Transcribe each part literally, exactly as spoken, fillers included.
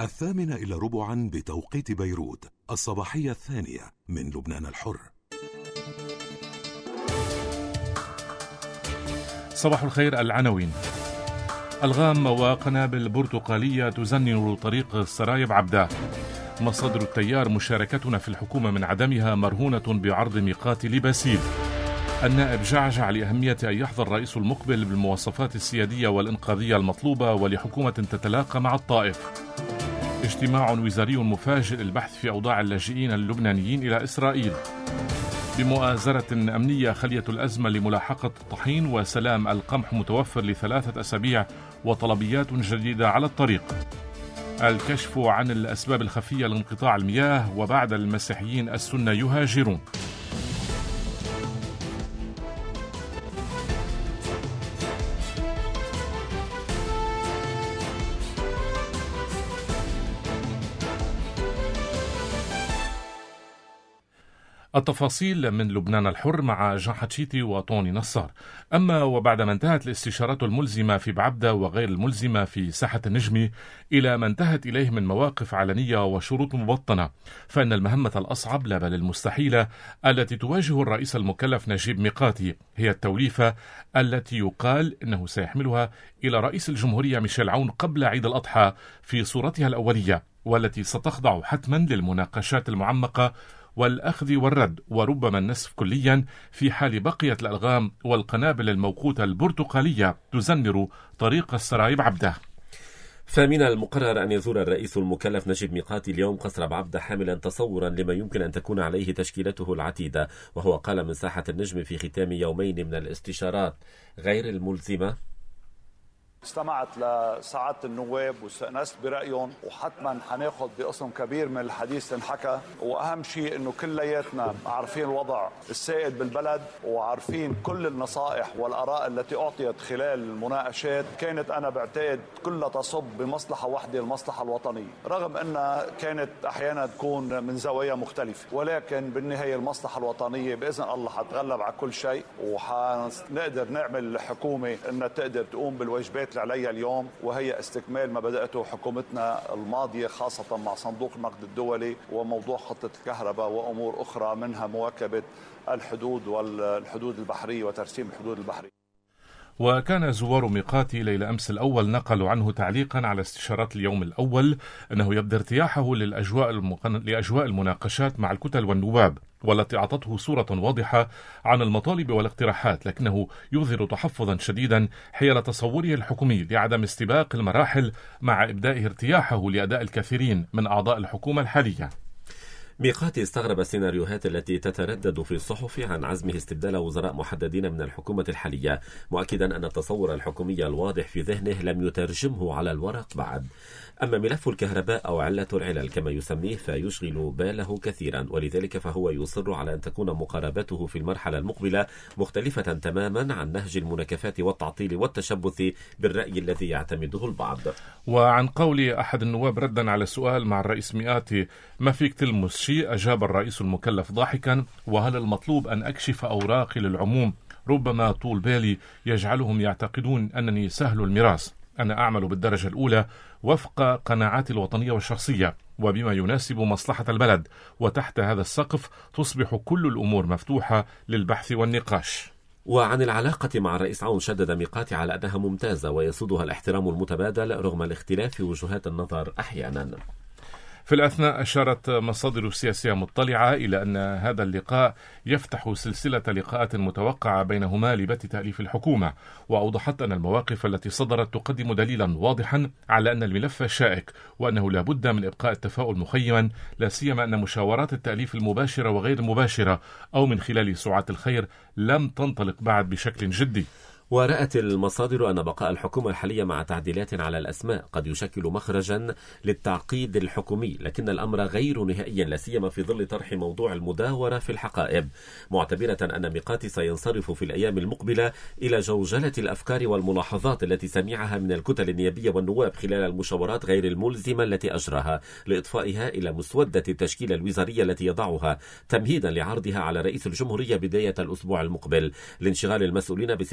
الثامنة إلى ربعا بتوقيت بيروت، الصباحية الثانية من لبنان الحر. صباح الخير. العناوين: ألغام وقنابل برتقالية تزنر طريق السرايب عبده. مصادر التيار: مشاركتنا في الحكومة من عدمها مرهونة بعرض ميقات لباسيل. النائب جعجع لأهمية أن يحظى الرئيس المقبل بالمواصفات السيادية والإنقاذية المطلوبة ولحكومة تتلاقى مع الطائف. اجتماع وزاري مفاجئ للبحث في أوضاع اللاجئين اللبنانيين إلى إسرائيل. بمؤازرة أمنية خلية الأزمة لملاحقة الطحين، وسلام القمح متوفر لثلاثة أسابيع وطلبيات جديدة على الطريق. الكشف عن الأسباب الخفية لانقطاع المياه، وبعد المسيحيين السنة يهاجرون. التفاصيل من لبنان الحر مع جان حتشيتي وطوني نصار. أما وبعدما انتهت الاستشارات الملزمة في بعبدة وغير الملزمة في ساحة النجمي إلى ما انتهت إليه من مواقف علنية وشروط مبطنة، فإن المهمة الأصعب لا بل المستحيلة التي تواجه الرئيس المكلف نجيب ميقاتي هي التوليفة التي يقال إنه سيحملها إلى رئيس الجمهورية ميشيل عون قبل عيد الأضحى في صورتها الأولية، والتي ستخضع حتما للمناقشات المعمقة والأخذ والرد، وربما النسف كليا في حال بقيت الألغام والقنابل الموقوتة البرتقالية تزنر طريق السرايب عبده. فمن المقرر أن يزور الرئيس المكلف نجيب ميقاتي اليوم قصر بعبدة حاملا تصورا لما يمكن أن تكون عليه تشكيلته العتيدة، وهو قال من ساحة النجم في ختام يومين من الاستشارات غير الملزمة: استمعت لسعادة النواب واستأنست برأيهم، وحتما حناخد بقسم كبير من الحديث انحكى، وأهم شيء إنه كلياتنا عارفين الوضع السائد بالبلد وعارفين كل النصائح والآراء التي أعطيت خلال المناقشات. كانت أنا بعتقد كلها تصب بمصلحة واحدة، المصلحة الوطنية، رغم أنها كانت أحيانا تكون من زوايا مختلفة، ولكن بالنهاية المصلحة الوطنية بإذن الله حتغلب على كل شيء، وحنقدر نعمل حكومة أنها تقدر تقوم بالواجبات عليها اليوم، وهي استكمال ما بدأته حكومتنا الماضية، خاصة مع صندوق النقد الدولي وموضوع خطة الكهرباء وأمور أخرى، منها مواكبة الحدود والحدود البحرية وترسيم الحدود البحرية. وكان زوار ميقاتي ليلة أمس الأول نقلوا عنه تعليقا على استشارات اليوم الأول أنه يبدو ارتياحه للأجواء المقن... لأجواء المناقشات مع الكتل والنواب، والتي أعطته صورة واضحة عن المطالب والاقتراحات، لكنه يظهر تحفظا شديدا حيال تصوره الحكومي لعدم استباق المراحل مع إبدائه ارتياحه لأداء الكثيرين من أعضاء الحكومة الحالية. ميقاتي استغرب السيناريوهات التي تتردد في الصحف عن عزمه استبدال وزراء محددين من الحكومة الحالية، مؤكدا أن التصور الحكومي الواضح في ذهنه لم يترجمه على الورق بعد. أما ملف الكهرباء أو علة العلل كما يسميه فيشغل باله كثيرا، ولذلك فهو يصر على أن تكون مقاربته في المرحلة المقبلة مختلفة تماما عن نهج المناكفات والتعطيل والتشبث بالرأي الذي يعتمده البعض. وعن قول أحد النواب ردا على سؤال مع الرئيس ميقاتي: ما فيك تلمس شيء؟ أجاب الرئيس المكلف ضاحكا: وهل المطلوب أن أكشف أوراقي للعموم؟ ربما طول بالي يجعلهم يعتقدون أنني سهل المراس. أنا أعمل بالدرجة الأولى وفق قناعاتي الوطنية والشخصية وبما يناسب مصلحة البلد، وتحت هذا السقف تصبح كل الأمور مفتوحة للبحث والنقاش. وعن العلاقة مع الرئيس عون شدد ميقاتي على أنها ممتازة ويسودها الاحترام المتبادل رغم الاختلاف في وجهات النظر أحيانا. في الأثناء أشارت مصادر سياسية مطلعة إلى أن هذا اللقاء يفتح سلسلة لقاءات متوقعة بينهما لبت تأليف الحكومة، وأوضحت أن المواقف التي صدرت تقدم دليلا واضحا على أن الملف شائك، وأنه لا بد من إبقاء التفاؤل مخيما، لا سيما أن مشاورات التأليف المباشرة وغير المباشرة أو من خلال سعاة الخير لم تنطلق بعد بشكل جدي. ورأت المصادر أن بقاء الحكومة الحالية مع تعديلات على الأسماء قد يشكل مخرجا للتعقيد الحكومي، لكن الأمر غير نهائيا لا سيما في ظل طرح موضوع المداورة في الحقائب، معتبرة أن ميقاتي سينصرف في الأيام المقبلة إلى جوجلة الأفكار والملاحظات التي سمعها من الكتل النيابية والنواب خلال المشاورات غير الملزمة التي أجراها لإضفائها إلى مسودة التشكيلة الوزارية التي يضعها تمهيدا لعرضها على رئيس الجمهورية بداية الأسبوع المقبل، لانشغال المسؤولين بسلسلة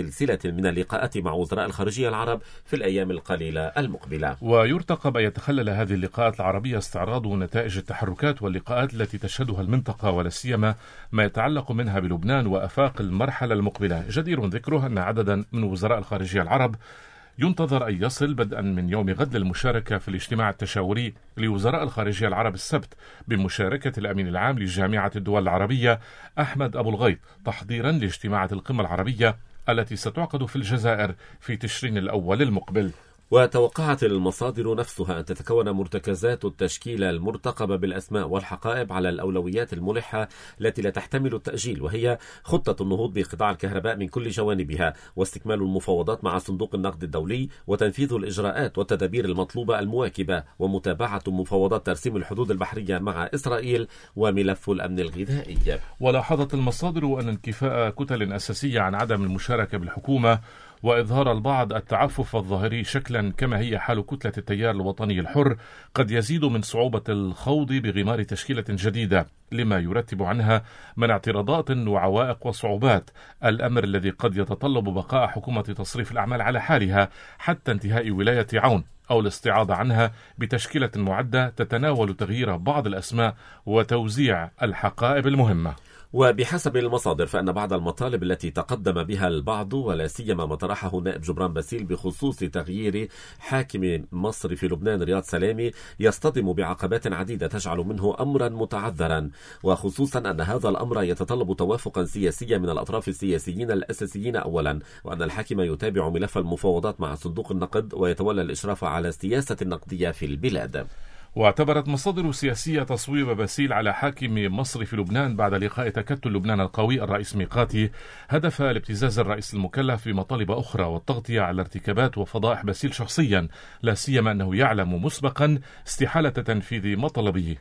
من اللقاءات مع وزراء الخارجية العرب في الأيام القليلة المقبلة. ويرتقب أن يتخلل هذه اللقاءات العربية استعراض نتائج التحركات واللقاءات التي تشهدها المنطقة، ولا سيما ما يتعلق منها بلبنان وآفاق المرحلة المقبلة. جدير ذكره أن عددا من وزراء الخارجية العرب ينتظر أن يصل بدءا من يوم غد للمشاركة في الاجتماع التشاوري لوزراء الخارجية العرب السبت بمشاركة الأمين العام لجامعة الدول العربية أحمد أبو الغيط، تحضيرا لاجتماعات القمة العربية التي ستعقد في الجزائر في تشرين الأول المقبل. وتوقعت المصادر نفسها أن تتكون مرتكزات التشكيلة المرتقبة بالأسماء والحقائب على الأولويات الملحة التي لا تحتمل التأجيل، وهي خطة النهوض بقطاع الكهرباء من كل جوانبها، واستكمال المفاوضات مع صندوق النقد الدولي، وتنفيذ الإجراءات والتدابير المطلوبة المواكبة، ومتابعة مفاوضات ترسيم الحدود البحرية مع إسرائيل، وملف الأمن الغذائي. ولاحظت المصادر أن انكفاء كتل أساسية عن عدم المشاركة بالحكومة وإظهار البعض التعفف الظاهري شكلا كما هي حال كتلة التيار الوطني الحر قد يزيد من صعوبة الخوض بغمار تشكيلة جديدة، لما يرتب عنها من اعتراضات وعوائق وصعوبات، الأمر الذي قد يتطلب بقاء حكومة تصريف الأعمال على حالها حتى انتهاء ولاية عون، أو الاستعاضة عنها بتشكيلة معدة تتناول تغيير بعض الأسماء وتوزيع الحقائب المهمة. وبحسب المصادر فإن بعض المطالب التي تقدم بها البعض، ولا سيما ما طرحه النائب جبران باسيل بخصوص تغيير حاكم مصر في لبنان رياض سلامي، يصطدم بعقبات عديدة تجعل منه أمرا متعذرا، وخصوصا أن هذا الأمر يتطلب توافقا سياسيا من الأطراف السياسيين الأساسيين أولا، وأن الحاكم يتابع ملف المفاوضات مع صندوق النقد ويتولى الإشراف على السياسة النقدية في البلاد. واعتبرت مصادر سياسية تصويب باسيل على حاكم مصر في لبنان بعد لقاء تكتل لبنان القوي الرئيس ميقاتي هدف لابتزاز الرئيس المكلف بمطالب أخرى والتغطية على ارتكابات وفضائح باسيل شخصيا، لا سيما أنه يعلم مسبقا استحالة تنفيذ مطلبه.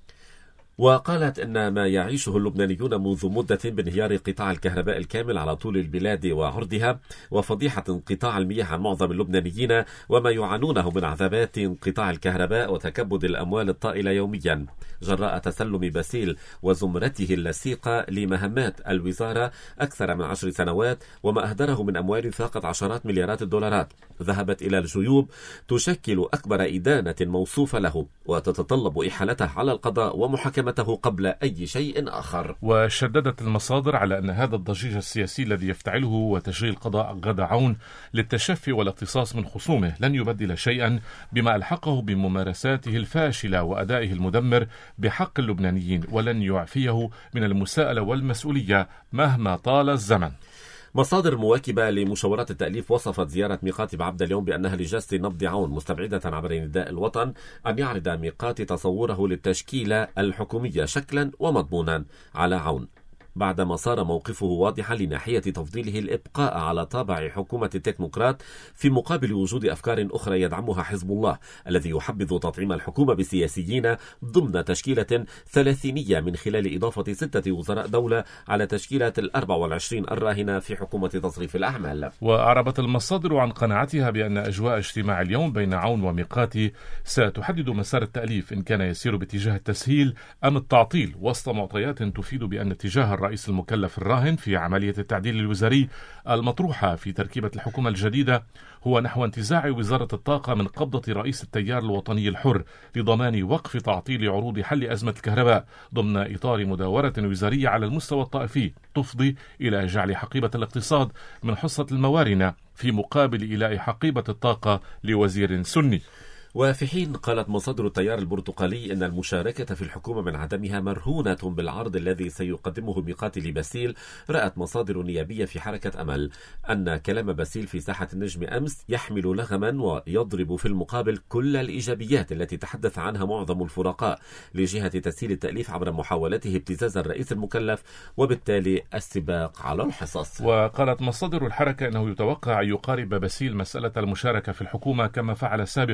وقالت إن ما يعيشه اللبنانيون منذ مدة بانهيار قطاع الكهرباء الكامل على طول البلاد وعرضها، وفضيحة انقطاع المياه عن معظم اللبنانيين، وما يعانونه من عذابات انقطاع الكهرباء وتكبد الأموال الطائلة يوميا جراء تسلم باسيل وزمرته اللصيقة لمهمات الوزارة أكثر من عشر سنوات، وما أهدره من أموال فاقت عشرات مليارات الدولارات ذهبت إلى الجيوب تشكل أكبر إدانة موصوفة له، وتتطلب إحالته على القضاء ومحاكمته قبل أي شيء آخر. وشددت المصادر على أن هذا الضجيج السياسي الذي يفتعله وتشغيل قضاء غدا عون للتشفي والاقتصاص من خصومه لن يبدل شيئا بما ألحقه بممارساته الفاشلة وأدائه المدمر بحق اللبنانيين، ولن يعفيه من المساءلة والمسؤولية مهما طال الزمن. مصادر مواكبة لمشاورات التأليف وصفت زيارة ميقاتي بعبد اليوم بأنها لجلسة نبض عون، مستبعدة عبر نداء الوطن أن يعرض ميقاتي تصوره للتشكيلة الحكومية شكلا ومضمونا على عون، بعدما صار موقفه واضحا لناحية تفضيله الإبقاء على طابع حكومة التكنوقراط في مقابل وجود أفكار أخرى يدعمها حزب الله الذي يحبذ تطعيم الحكومة بسياسيين ضمن تشكيلة ثلاثينية من خلال إضافة ستة وزراء دولة على تشكيلة الأربع والعشرين الراهنة في حكومة تصريف الأعمال. وأعربت المصادر عن قناعتها بأن أجواء اجتماع اليوم بين عون وميقاتي ستحدد مسار التأليف إن كان يسير باتجاه التسهيل أم التعطيل، وسط معطيات تفيد بأن اتجاه الرئيس المكلف الراهن في عملية التعديل الوزاري المطروحة في تركيبة الحكومة الجديدة هو نحو انتزاع وزارة الطاقة من قبضة رئيس التيار الوطني الحر لضمان وقف تعطيل عروض حل أزمة الكهرباء ضمن إطار مداورة وزارية على المستوى الطائفي تفضي إلى جعل حقيبة الاقتصاد من حصة الموارنة في مقابل إيلاء حقيبة الطاقة لوزير سني. وفي حين قالت مصادر التيار البرتقالي أن المشاركة في الحكومة من عدمها مرهونة بالعرض الذي سيقدمه ميقاتي لباسيل، رأت مصادر نيابية في حركة أمل أن كلام باسيل في ساحة النجم أمس يحمل لغما ويضرب في المقابل كل الإيجابيات التي تحدث عنها معظم الفرقاء لجهة تسهيل التأليف عبر محاولته ابتزاز الرئيس المكلف وبالتالي السباق على الحصص. وقالت مصادر الحركة أنه يتوقع أن يقارب باسيل مسألة المشاركة في الحكومة كما فعل سابقا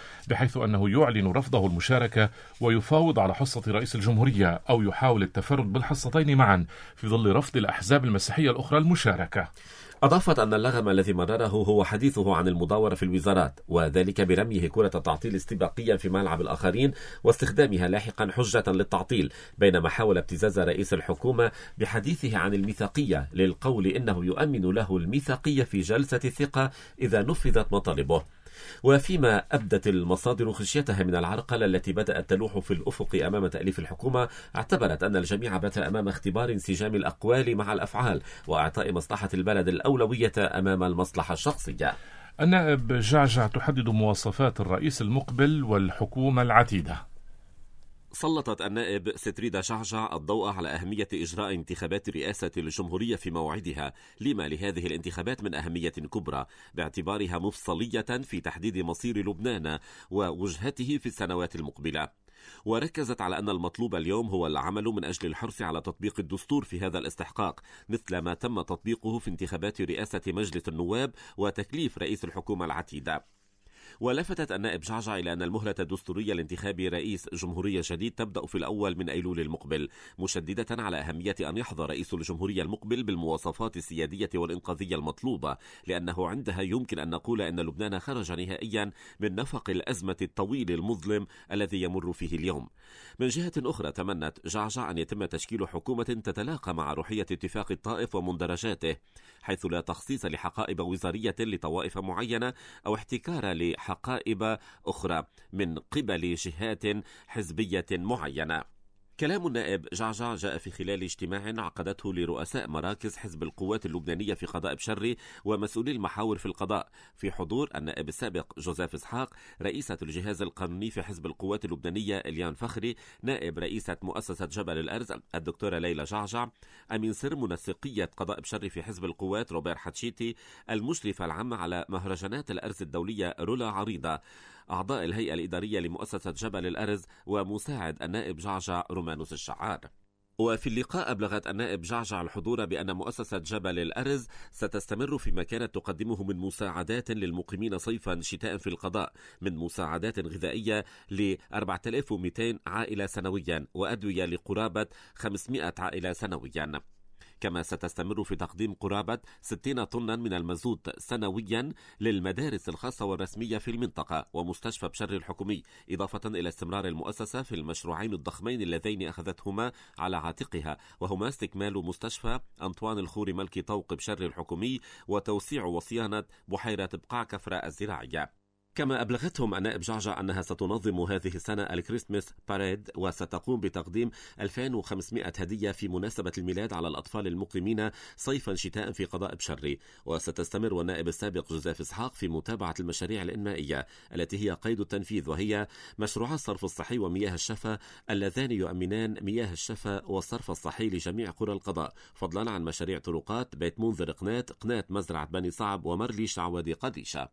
بحيث أنه يعلن رفضه المشاركة ويفاوض على حصة رئيس الجمهورية أو يحاول التفرد بالحصتين معا في ظل رفض الأحزاب المسيحية الأخرى المشاركة. أضافت أن اللغم الذي مرره هو حديثه عن المداورة في الوزارات، وذلك برميه كرة التعطيل استباقيا في ملعب الآخرين واستخدامها لاحقا حجة للتعطيل، بينما حاول ابتزاز رئيس الحكومة بحديثه عن الميثاقية للقول إنه يؤمن له الميثاقية في جلسة الثقة إذا نفذت مطالبه. وفيما أبدت المصادر خشيتها من العرقلة التي بدأت تلوح في الأفق أمام تأليف الحكومة، اعتبرت أن الجميع بات أمام اختبار انسجام الأقوال مع الأفعال وإعطاء مصلحة البلد الأولوية أمام المصلحة الشخصية. النائب جعجع تحدد مواصفات الرئيس المقبل والحكومة العتيدة. سلطت النائب ستريدا جعجع الضوء على أهمية إجراء انتخابات رئاسة الجمهورية في موعدها، لما لهذه الانتخابات من أهمية كبرى باعتبارها مفصلية في تحديد مصير لبنان ووجهته في السنوات المقبلة. وركزت على أن المطلوب اليوم هو العمل من أجل الحرص على تطبيق الدستور في هذا الاستحقاق، مثل ما تم تطبيقه في انتخابات رئاسة مجلس النواب وتكليف رئيس الحكومة العتيدة. ولفتت النائب جعجع إلى أن المهلة الدستورية لانتخاب رئيس جمهورية جديد تبدأ في الأول من أيلول المقبل، مشددة على أهمية أن يحظى رئيس الجمهورية المقبل بالمواصفات السيادية والإنقاذية المطلوبة، لأنه عندها يمكن أن نقول أن لبنان خرج نهائيا من نفق الأزمة الطويل المظلم الذي يمر فيه اليوم. من جهة أخرى تمنت جعجع أن يتم تشكيل حكومة تتلاقى مع روحية اتفاق الطائف ومندرجاته، حيث لا تخصيص لحقائب وزارية لطوائف معينة أو احتكار لحقائب أخرى من قبل جهات حزبية معينة. كلام النائب جعجع جاء في خلال اجتماع عقدته لرؤساء مراكز حزب القوات اللبنانية في قضاء بشري ومسؤولي المحاور في القضاء، في حضور النائب السابق جوزيف إسحاق، رئيسة الجهاز القانوني في حزب القوات اللبنانية إليان فخري، نائب رئيسة مؤسسة جبل الأرز الدكتورة ليلى جعجع، أمين سر منسقية قضاء بشري في حزب القوات روبير حتشيتي، المشرفة العامة على مهرجانات الأرز الدولية رولا عريضة، أعضاء الهيئة الإدارية لمؤسسة جبل الأرز، ومساعد النائب جعجع رومانوس الشعار. وفي اللقاء أبلغت النائب جعجع الحضور بأن مؤسسة جبل الأرز ستستمر فيما كانت تقدمه من مساعدات للمقيمين صيفا شتاء في القضاء، من مساعدات غذائية ل أربعة آلاف ومئتين عائلة سنويا وأدوية لقرابة خمسمئة عائلة سنويا. كما ستستمر في تقديم قرابة ستين طنا من المازوت سنويا للمدارس الخاصة والرسمية في المنطقة ومستشفى بشري الحكومي، إضافة إلى استمرار المؤسسة في المشروعين الضخمين اللذين أخذتهما على عاتقها، وهما استكمال مستشفى أنطوان الخوري ملكي طوق بشري الحكومي وتوسيع وصيانة بحيرة بقاع كفراء الزراعية. كما أبلغتهم النائب جعجع أنها ستنظم هذه السنة الكريسماس باريد وستقوم بتقديم ألفين وخمسمئة هدية في مناسبة الميلاد على الأطفال المقيمين صيفا شتاء في قضاء بشري. وستستمر والنائب السابق جوزيف إسحاق في متابعة المشاريع الإنمائية التي هي قيد التنفيذ، وهي مشروع الصرف الصحي ومياه الشفا اللذان يؤمنان مياه الشفا والصرف الصحي لجميع قرى القضاء، فضلا عن مشاريع طرقات بيت منذر قنات قنات مزرعة بني صعب ومرلي شعوادي قديشة.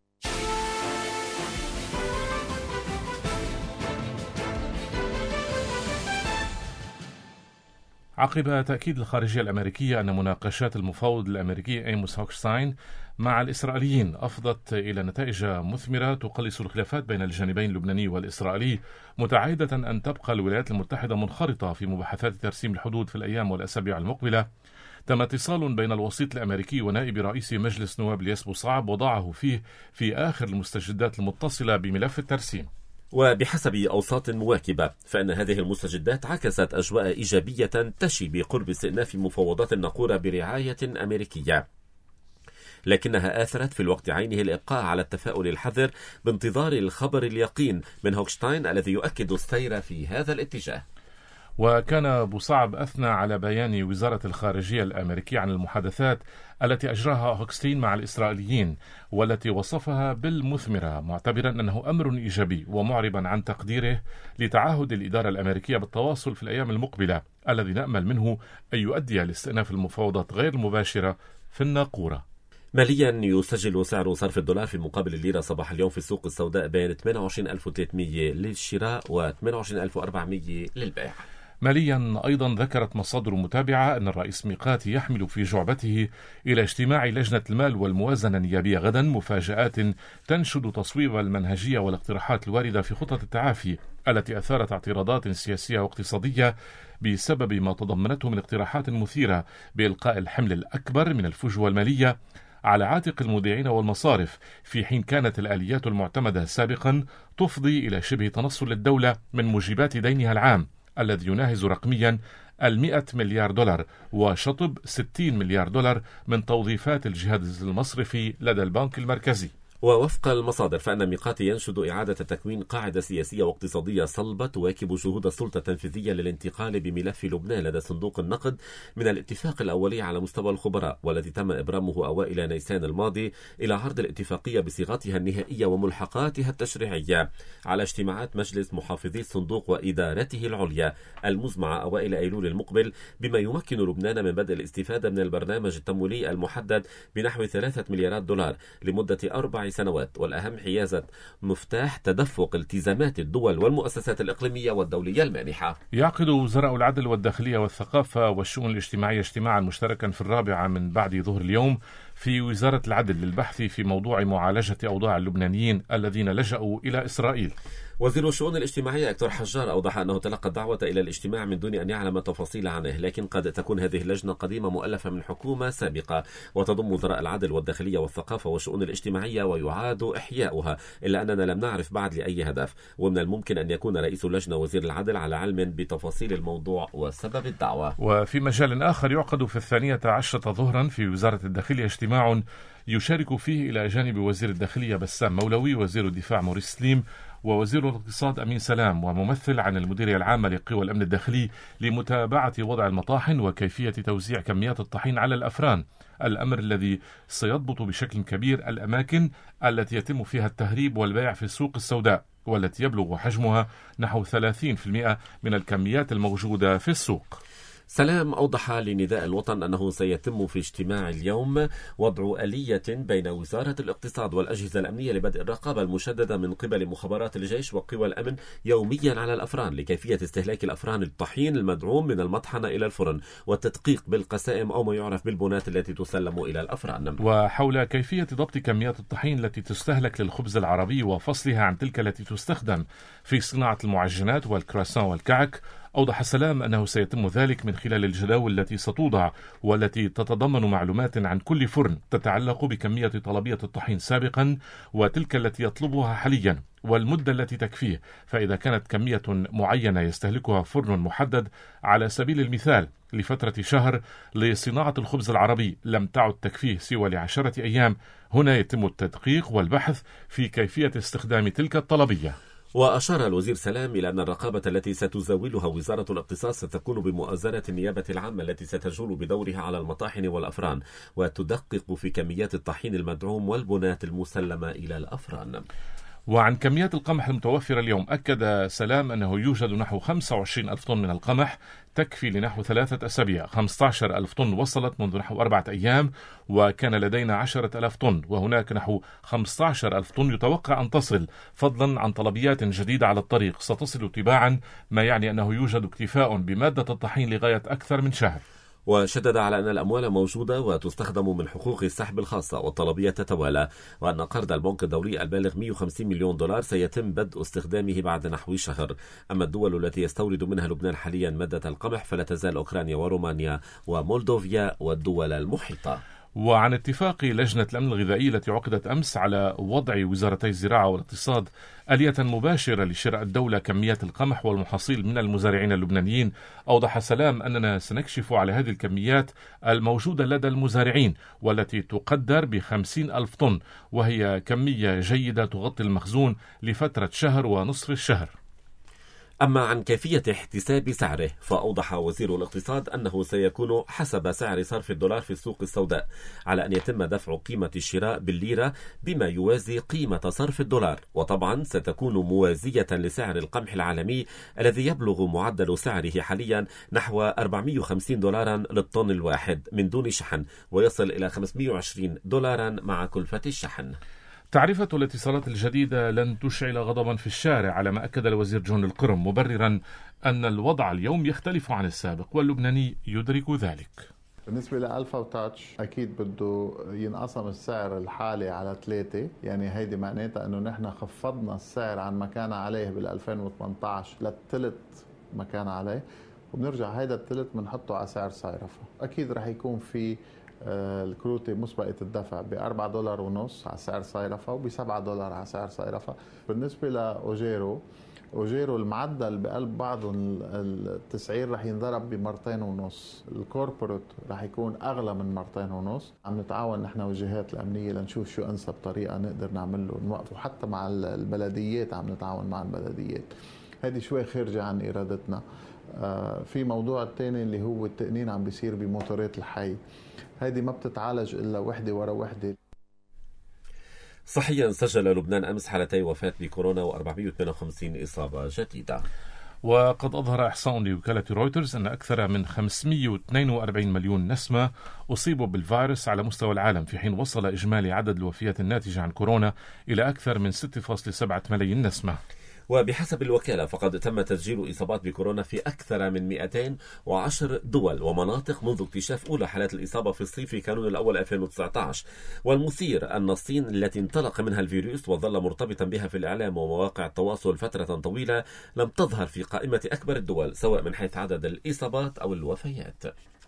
عقب تأكيد الخارجية الأمريكية أن مناقشات المفاوض الأمريكي أيموس هوكشتاين مع الإسرائيليين أفضت إلى نتائج مثمرة تقلص الخلافات بين الجانبين اللبناني والإسرائيلي، متعهدة أن تبقى الولايات المتحدة منخرطة في مباحثات ترسيم الحدود في الأيام والأسابيع المقبلة، تم اتصال بين الوسيط الأمريكي ونائب رئيس مجلس نواب الياس بوصعب وضعه فيه في آخر المستجدات المتصلة بملف الترسيم. وبحسب أوساط مواكبة فإن هذه المستجدات عكست أجواء إيجابية تشي بقرب استئناف مفاوضات الناقورة برعاية أمريكية، لكنها آثرت في الوقت عينه الإبقاء على التفاؤل الحذر بانتظار الخبر اليقين من هوكشتاين الذي يؤكد السير في هذا الاتجاه. وكان بوصعب أثنى على بيان وزارة الخارجية الأمريكية عن المحادثات التي أجراها هوكشتاين مع الإسرائيليين والتي وصفها بالمثمرة، معتبرا أنه أمر إيجابي ومعربا عن تقديره لتعهد الإدارة الأمريكية بالتواصل في الأيام المقبلة الذي نأمل منه أن يؤدي لاستئناف المفاوضات غير المباشرة في الناقورة. ماليا يسجل سعر صرف الدولار في مقابل الليرة صباح اليوم في السوق السوداء بين ثمانية وعشرين ألف وثلاثمئة للشراء و ثمانية وعشرين ألف وأربعمئة للبيع. ماليا أيضا ذكرت مصادر متابعة أن الرئيس ميقاتي يحمل في جعبته إلى اجتماع لجنة المال والموازنة النيابية غدا مفاجآت تنشد تصويب المنهجية والاقتراحات الواردة في خطة التعافي التي أثارت اعتراضات سياسية واقتصادية بسبب ما تضمنته من اقتراحات مثيرة بإلقاء الحمل الأكبر من الفجوة المالية على عاتق المودعين والمصارف، في حين كانت الآليات المعتمدة سابقا تفضي إلى شبه تنصل للدولة من موجبات دينها العام الذي يناهز رقميا المئة مليار دولار وشطب ستين مليار دولار من توظيفات الجهاز المصرفي لدى البنك المركزي. ووفق المصادر فإن ميقاتي ينشد إعادة تكوين قاعدة سياسية واقتصادية صلبة تواكب جهود السلطة التنفيذية للانتقال بملف لبنان لدى صندوق النقد من الاتفاق الأولي على مستوى الخبراء والذي تم إبرامه أوائل نيسان الماضي إلى عرض الاتفاقية بصيغتها النهائية وملحقاتها التشريعية على اجتماعات مجلس محافظي الصندوق وإدارته العليا المزمعة أوائل أيلول المقبل، بما يمكن لبنان من بدء الاستفادة من البرنامج التمويلي المحدد بنحو ثلاثة مليارات دولار لمدة أربع سنوات، والأهم حيازة مفتاح تدفق التزامات الدول والمؤسسات الإقليمية والدولية المانحة. يعقد وزراء العدل والداخلية والثقافة والشؤون الاجتماعية اجتماعا مشتركا في الرابعة من بعد ظهر اليوم في وزارة العدل للبحث في موضوع معالجة أوضاع اللبنانيين الذين لجأوا إلى إسرائيل. وزير الشؤون الاجتماعية أكتور حجار أوضح أنه تلقى الدعوة إلى الاجتماع من دون أن يعلم تفاصيل عنه، لكن قد تكون هذه اللجنة قديمة مؤلفة من حكومة سابقة وتضم وزراء العدل والداخلية والثقافة والشؤون الاجتماعية ويعاد إحياؤها، إلا أننا لم نعرف بعد لأي هدف، ومن الممكن أن يكون رئيس اللجنة وزير العدل على علم بتفاصيل الموضوع وسبب الدعوة. وفي مجال آخر يعقد في الثانية عشرة ظهرا في وزارة الداخلية اجتماع يشارك فيه إلى جانب وزير الداخلية بسام مولوي وزير الدفاع موريس سليم ووزير الاقتصاد أمين سلام وممثل عن المديرية العامة لقوى الأمن الداخلي لمتابعة وضع المطاحن وكيفية توزيع كميات الطحين على الأفران، الأمر الذي سيضبط بشكل كبير الأماكن التي يتم فيها التهريب والبيع في السوق السوداء والتي يبلغ حجمها نحو ثلاثين بالمئة من الكميات الموجودة في السوق. سلام أوضح لنداء الوطن أنه سيتم في اجتماع اليوم وضع آلية بين وزارة الاقتصاد والأجهزة الأمنية لبدء الرقابة المشددة من قبل مخابرات الجيش وقوى الأمن يوميا على الأفران لكيفية استهلاك الأفران الطحين المدعوم من المطحنة إلى الفرن والتدقيق بالقسائم أو ما يعرف بالبنات التي تسلم إلى الأفران. وحول كيفية ضبط كميات الطحين التي تستهلك للخبز العربي وفصلها عن تلك التي تستخدم في صناعة المعجنات والكراسون والكعك، أوضح سلام أنه سيتم ذلك من خلال الجداول التي ستوضع والتي تتضمن معلومات عن كل فرن تتعلق بكمية طلبية الطحين سابقا وتلك التي يطلبها حاليا والمدة التي تكفيه، فإذا كانت كمية معينة يستهلكها فرن محدد على سبيل المثال لفترة شهر لصناعة الخبز العربي لم تعد تكفيه سوى لعشرة أيام، هنا يتم التدقيق والبحث في كيفية استخدام تلك الطلبية. وأشار الوزير سلام إلى أن الرقابة التي ستزاولها وزارة الاقتصاد ستكون بمؤازرة النيابة العامة التي ستجول بدورها على المطاحن والأفران وتدقق في كميات الطحين المدعوم والبنات المسلمة إلى الأفران. وعن كميات القمح المتوفرة اليوم أكد سلام أنه يوجد نحو خمسة وعشرين ألف طن من القمح تكفي لنحو ثلاثة أسابيع، خمسة عشر ألف طن وصلت منذ نحو أربعة أيام وكان لدينا عشرة ألاف طن، وهناك نحو خمسة عشر ألف طن يتوقع أن تصل فضلا عن طلبيات جديدة على الطريق ستصل تباعا، ما يعني أنه يوجد اكتفاء بمادة الطحين لغاية أكثر من شهر. وشدد على أن الأموال موجودة وتستخدم من حقوق السحب الخاصة والطلبية تتوالى، وأن قرض البنك الدولي البالغ مئة وخمسين مليون دولار سيتم بدء استخدامه بعد نحو شهر. أما الدول التي يستورد منها لبنان حاليا مادة القمح فلا تزال أوكرانيا ورومانيا ومولدوفيا والدول المحيطة. وعن اتفاق لجنة الأمن الغذائي التي عقدت أمس على وضع وزارتي الزراعة والاقتصاد آلية مباشرة لشراء الدولة كميات القمح والمحاصيل من المزارعين اللبنانيين، أوضح سلام أننا سنكشف على هذه الكميات الموجودة لدى المزارعين والتي تقدر بخمسين ألف طن، وهي كمية جيدة تغطي المخزون لفترة شهر ونصف الشهر. أما عن كيفية احتساب سعره فأوضح وزير الاقتصاد أنه سيكون حسب سعر صرف الدولار في السوق السوداء، على أن يتم دفع قيمة الشراء بالليرة بما يوازي قيمة صرف الدولار، وطبعا ستكون موازية لسعر القمح العالمي الذي يبلغ معدل سعره حاليا نحو أربعمئة وخمسين دولارا للطن الواحد من دون شحن، ويصل إلى خمسمئة وعشرين دولارا مع كلفة الشحن. تعرفة الاتصالات الجديدة لن تشعل غضبا في الشارع على ما أكد الوزير جون القرم، مبررا أن الوضع اليوم يختلف عن السابق واللبناني يدرك ذلك. بالنسبة لألفا وتاتش أكيد بده ينقسم السعر الحالي على ثلاثة، يعني هيدي معناتها أنه نحن خفضنا السعر عن ما كان عليه بال ألفين وثمانية عشر للثلث ما كان عليه، وبنرجع هيدا الثلث بنحطه على سعر صيرفة. أكيد رح يكون في الكروتة مسبقة الدفع بأربعة دولار ونص على سعر صيرفة وبسبعة دولار على سعر صيرفة. بالنسبة لأوجيرو أوجيرو المعدل بقلب بعضهم التسعير رح ينضرب بمرتين ونص، الكوربوريت رح يكون أغلى من مرتين ونص. عم نتعاون نحن والجهات الأمنية لنشوف شو أنسب طريقة نقدر نعمل له نوقفه، حتى مع البلديات عم نتعاون مع البلديات. هذه شوي خارجة عن إرادتنا. آه في موضوع الثاني اللي هو التقنين عم بيصير بموتورات الحي، هذه ما بتتعالج إلا وحدة ورا وحدة. صحيا سجل لبنان أمس حالتي وفاة بكورونا وأربعمائة وثمانية وخمسين إصابة جديدة. وقد أظهر إحصاء لوكالة رويترز أن أكثر من خمسمائة واثنين وأربعين مليون نسمة أصيبوا بالفيروس على مستوى العالم، في حين وصل إجمالي عدد الوفيات الناتجة عن كورونا إلى أكثر من ستة فاصلة سبعة ملايين نسمة. وبحسب الوكالة فقد تم تسجيل إصابات بكورونا في أكثر من مئتين وعشر دول ومناطق منذ اكتشاف أولى حالات الإصابة في الصيف في كانون الأول ألفين وتسعة عشر. والمثير أن الصين التي انطلق منها الفيروس وظل مرتبطا بها في الإعلام ومواقع التواصل فترة طويلة لم تظهر في قائمة أكبر الدول سواء من حيث عدد الإصابات أو الوفيات.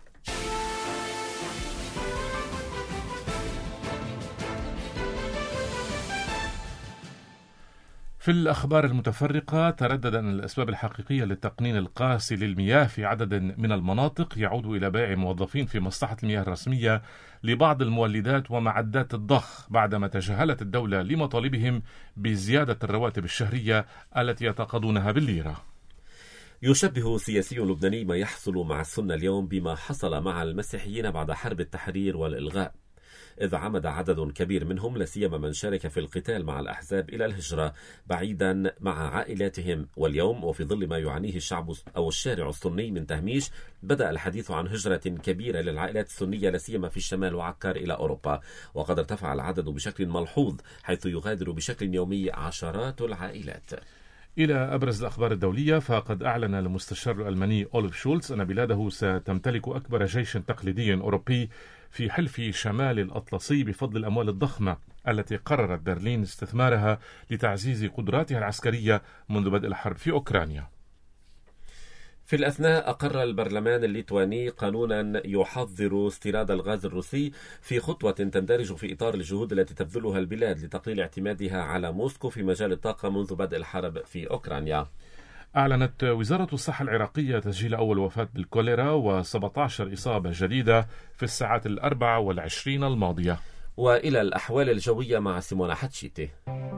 في الأخبار المتفرقة، تردد أن الأسباب الحقيقية للتقنين القاسي للمياه في عدد من المناطق يعود إلى بيع موظفين في مصلحة المياه الرسمية لبعض المولدات ومعدات الضخ بعدما تجاهلت الدولة لمطالبهم بزيادة الرواتب الشهرية التي يتقاضونها بالليرة. يشبه سياسي لبناني ما يحصل مع السنة اليوم بما حصل مع المسيحيين بعد حرب التحرير والإلغاء، إذ عمد عدد كبير منهم لا سيما من شارك في القتال مع الأحزاب إلى الهجرة بعيدا مع عائلاتهم. واليوم وفي ظل ما يعانيه الشعب أو الشارع السني من تهميش، بدأ الحديث عن هجرة كبيرة للعائلات السنية لا سيما في الشمال وعكار إلى أوروبا، وقد ارتفع العدد بشكل ملحوظ حيث يغادر بشكل يومي عشرات العائلات. إلى أبرز الأخبار الدولية، فقد أعلن المستشار الألماني أولف شولتز أن بلاده ستمتلك أكبر جيش تقليدي أوروبي في حلف شمال الأطلسي بفضل الأموال الضخمة التي قررت برلين استثمارها لتعزيز قدراتها العسكرية منذ بدء الحرب في أوكرانيا. في الأثناء أقر البرلمان الليتواني قانونا يحظر استيراد الغاز الروسي في خطوة تندرج في إطار الجهود التي تبذلها البلاد لتقليل اعتمادها على موسكو في مجال الطاقة منذ بدء الحرب في أوكرانيا. أعلنت وزارة الصحة العراقية تسجيل أول وفاة بالكوليرا وسبعة عشر إصابة جديدة في الساعات الأربع والعشرين الماضية. وإلى الأحوال الجوية مع سيمونا حتشيتي.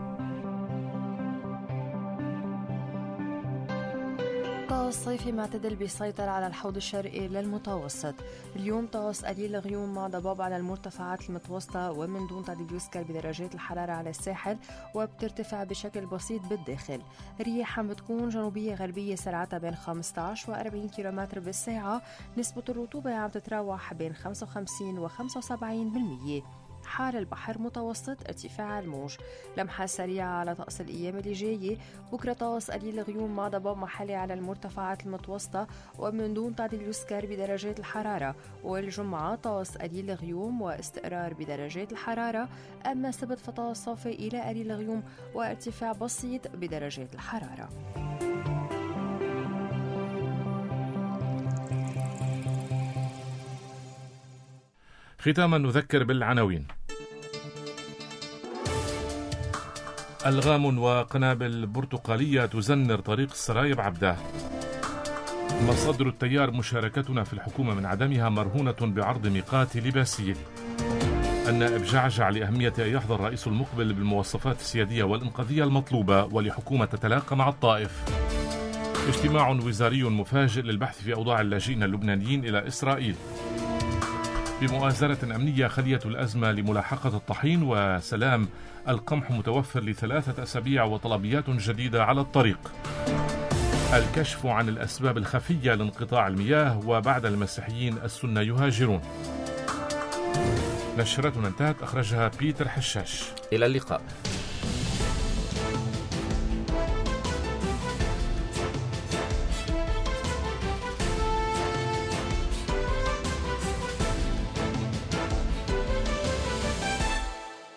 طقس صيفي معتدل بيسيطر على الحوض الشرقي للمتوسط. اليوم طقس قليل الغيوم مع ضباب على المرتفعات المتوسطة ومن دون تعديل يذكر بدرجات الحرارة على الساحل، وبترتفع بشكل بسيط بالداخل. الرياح عم بتكون جنوبية غربية سرعتها بين خمسة عشر وأربعين كيلومتر بالساعة. نسبة الرطوبة عم تتراوح بين خمسة وخمسين وخمسة وسبعين بالمية. حار البحر متوسط ارتفاع الموج. لمحة سريعة على طقس الأيام اللي جاية. بكرة طقس قليل غيوم مع ضباب محلي على المرتفعات المتوسطة ومن دون تعديل يذكر بدرجات الحرارة. والجمعة طقس قليل غيوم واستقرار بدرجات الحرارة. أما السبت فطقس صافي إلى قليل غيوم وارتفاع بسيط بدرجات الحرارة. ختاما نذكر بالعناوين. ألغام وقنابل برتقالية تزنر طريق السرايب عبداه. مصادر التيار مشاركتنا في الحكومة من عدمها مرهونة بعرض ميقات لباسيل. النائب جعجع لأهمية أن يحظى الرئيس المقبل بالمواصفات السيادية والإنقاذية المطلوبة ولحكومة تتلاقى مع الطائف. اجتماع وزاري مفاجئ للبحث في أوضاع اللاجئين اللبنانيين إلى إسرائيل. بمؤازرة أمنية خلية الأزمة لملاحقة الطحين وسلام. القمح متوفر لثلاثة أسابيع وطلبيات جديدة على الطريق. الكشف عن الأسباب الخفية لانقطاع المياه وبعد المسيحيين السنة يهاجرون. نشرتنا انتهت، أخرجها بيتر حشاش. إلى اللقاء.